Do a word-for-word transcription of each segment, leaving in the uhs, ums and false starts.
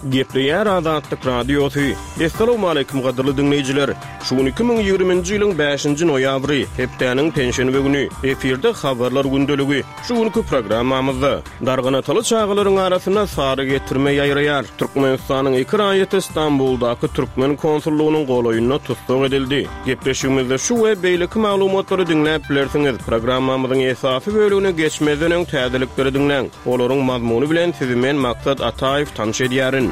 Gepleyer Azatlyk Radiosu. Assalamu alaykum gaderly dinleyijiler. Şu iki bin ýygrimiňji ýylyň beşinji noýabry, hepdeniň penşenbe güni efirde habarlar gündeligi. Şu günki programmamyzda darganatyly çağlaryň arasyna sary getirme ýaýraýar. Türkmenistanyň iki raýaty Istanbuldaky Türkmen konsullugynyň golaýyna tutsak edildi. Gepleşigimizde şu we beýleki maglumatlary dinläp bilersiňiz. Programmamyzyň esasy bölügine geçmeden öň täzelikleri dinleň. Olaryň mazmuny bilen sizi men Maksat Ataýew tanış edýärin.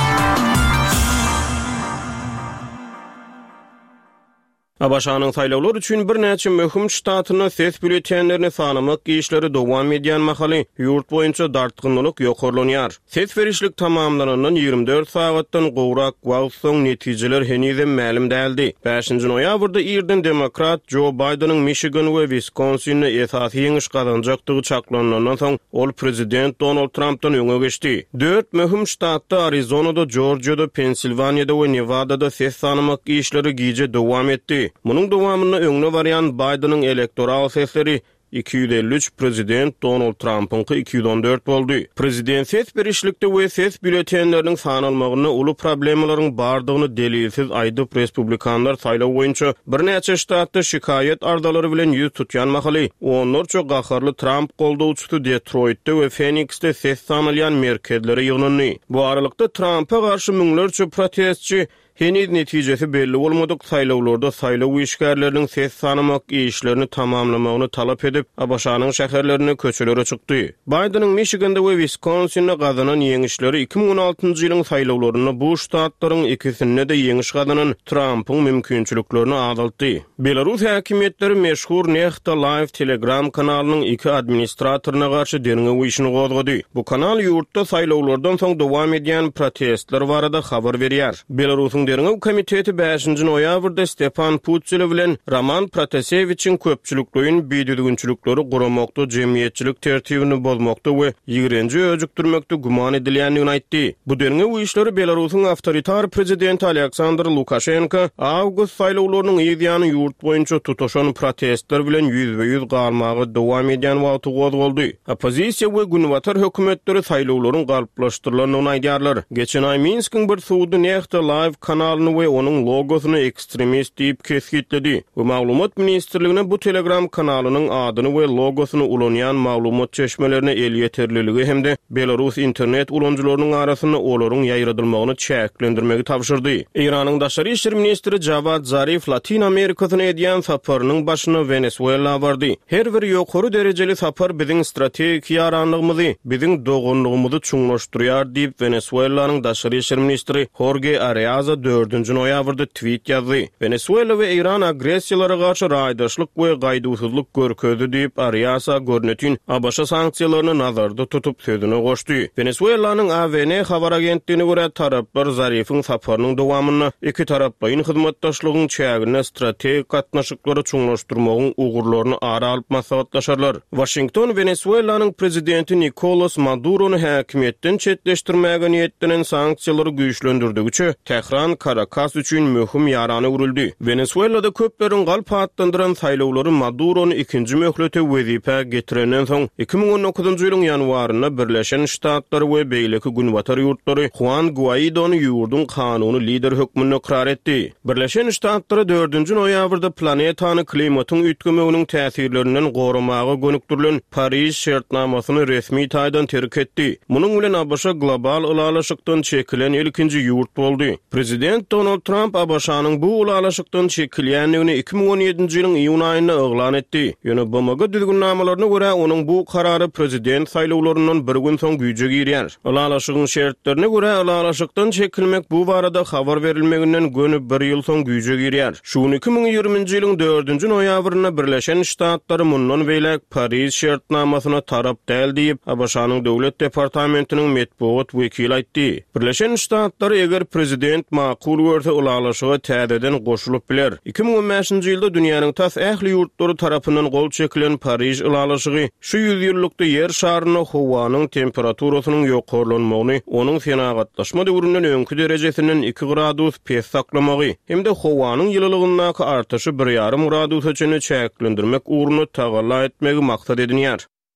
Abaşanyň saýlawlar üçin bir näçe möhüm ştatyna ses bülletenlerini sanamak işleri dowam edýän mahaly ýurt boýunça dartgynlyk ýokarlanýar. Ses berişlik tamamlanandan ýygrimi dört sagatdan gowrak wagt soň netijeler henüzem ma'lum däldi. beşinji noýabrda irden demokrat Joe Bidenyň Michigan we Wisconsin'de esasy ýeňiş gazanjakdygy çaklanandan soň ol prezident Donald Trump'dan öňe geçdi. Dört möhüm ştatda Arizona'da, Georgia'da, Pennsylvania'da we Nevada'da ses sanamak işleri giýje dowam etdi. Munun dowamyny öňüne barýan Bidenyň elektoral sesleri iki yüz elli üç prezident Donald Trump'ınky iki yüz on dört boldy. Prezident ses berişlikde we ses bülletenleriniň sanalmagyna uly problemlaryň bardygyny delilsiz aýdyp respublikanlar saýlaw boýunça bir näçe ştatda şikayet ardalary bilen ýüz tutýan mahaly. Onlar çok gaharly Trump goldawçysy Detroit'te we Phoenix'te ses sanalýan merkezlere ýygnandy. Bu aralykda Trump'a garşy müňlerçe protestçi Heniz netijesi belli olmadyk saýlawlarda saýlaw işgärleriniň ses sanamak işlerini tamamlamagyny talap edip Abaşanyň şäherlerine köçelere çykdy. Bidenyň Michigan'da we Wisconsin'de gazanan ýeňişleri iki bin on altynjy ýylyň saýlawlaryna bu ştatlaryň ikisinde de ýeňiş gazanan Trump'yň mümkinçiliklerini azaltdy. Belarus häkimetleri meşhur Nexta Live Telegram kanalynyň iki administratoryna garşy derňe işini gozgady. Bu kanal ýurtda saýlawlardan soň dowam edýän protestler barada habar berýär. Belarusyň Derňew komiteti beşinji noýabrda Stepan Putsile bilen Roman Protaseviçiň köpçülikligiň biýdüdügünçilikleri guramakda jemgyýetçilik tertibini bozmakda we ýigrenji öjükdirmekde guman edilýändigini aýtdy. Bu derňew işleri Belarusyň awtoritar prezidenti Aleksandr Lukashenko awgust saýlawlarynyň ýygyany ýurt boýunça tutuşan protestler bilen ýüzbe ýüz garmagy dowam edýän wagty gozgoldy. Opozisiýa we günwatar hökümetleri saýlawlaryň galyplaşdyrylanyny aýdýarlar. Geçen ay Minskiň bir suwdy Nexta Live kanalyny we onuň logosyny ekstremist diýip kesgitledi. Bu maglumat ministrligine bu Telegram kanalynyň adyny we logosyny ulanýan maglumat çeşmelerine el ýeterliligi hemde Belarus internet ulanjylarynyň arasyna olaryň ýaýradylmagyny çäklendirmegi tapşyrdy. Iranyň daşary işler ministri Javad Zarif Latin Amerikasyna edýän saparynyň başyna Venezuela bardy. Her bir ýokary derejeli sapar biziň strategik ýaranlygymyzy, biziň dogonlygymyzy çuňlaşdyrýar diýip Venezuelanyň daşary işler ministri Jorge Arias dördünji noýabrda tweet ýazdy. Venezuela we İran agressiýalara garşy raýdaşlyk we gaýdusuzlyk görkezdi diýip Arias görnetin Abaşa sanksiýalaryny nazarda tutup sözüne goşdy. Venezuelanyň A W N habar agentligine görä taraplar Zarifyň saparynyň dowamyny iki taraplyň hyzmatdaşlygyň çägine strategik gatnaşyklary çuňlaşdyrmagyň ugurlaryny ara alyp maslahatlaşarlar. Washington Venezuelanyň prezidenti Nicolas Maduro'nu häkimetden çetleşdirmäge niýetlenen sanksiýalary güýçlendirdigiçe Tehran Caracas üçin möhüm ýarany urildi. Venezuelada köpleriň galp atlandyran saýlawlary Maduro'nu ikinji möhlete wezipe getirenden soň iki bin on dokuzunjy ýylyň ýanwaryna Birleşen Ştatlar we beýleki günwatar ýurtlary Juan Guaidony ýurdun kanuny lider hökmüne ikrar etdi. Birleşen Ştatlar dördünji noýabrda planetany klimatyň üýtgemeginiň täsirlerinden goramaga gönükdirilen Paris şertnamasyny resmi taýdan terk etdi. Munyň bilen Abaşa global ulalaşykdan çekilen ilkinji ýurt boldy. Prezident Donald Trump Abaşanyň bu ulalaşykdan çekilýänligini iki bin on ýedinji ýylyň iýun aýynda oglan etdi. Ýöne B M G düzgünlamalaryna görä onuň bu karary prezident saýlawlaryndan bir gün soň güýje girýär. Ulalaşygyň şertlerine görä ulalaşykdan çekilmek bu barada habar berilmeginden gönüp bir ýyl soň güýje girýär. Şu iki bin ýygrimiňji ýylyň dördünji noýabryna Birleşen Ştatlary mundan beýlek Paris şertnamasyna tarap däl diýip Abaşanyň döwlet departamentiniň metbuat wekili aýtdy. Birleşen Ştatlar eger prezident makul görse ulalaşyga täzeden goşulyp biler. iki bin on beşinji ýylda dünýäniň tas ähli ýurtlary tarapyndan gol çekilen Paris ulalaşygy şu ýüz ýyllykda ýer şaryna howanyň temperaturasynyň ýokarlanmagyny, onuň fenagatlaşma döwründen öňkü derejesiniň iki gradus pes saklamagy hemde howanyň ýyllylygyndaky artaşy bir ýarym gradusa çene çäklendirmek uğruna tagalla etmegi maksat edilýär.